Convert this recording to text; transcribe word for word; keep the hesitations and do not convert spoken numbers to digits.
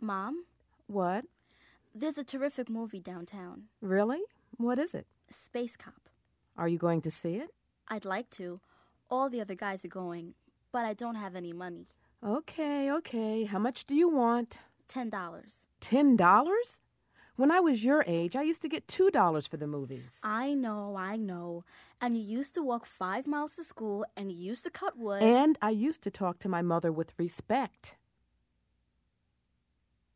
Mom, What? there's a terrific movie downtown. Really? What is it? Space Cop. Are you going to see it? I'd like to. All the other guys are going, but I don't have any money. Okay, okay. How much do you want? Ten dollars. Ten dollars? When I was your age, I used to get two dollars for the movies. I know, I know. And you used to walk five miles to school, and you used to cut wood. And I used to talk to my mother with respect.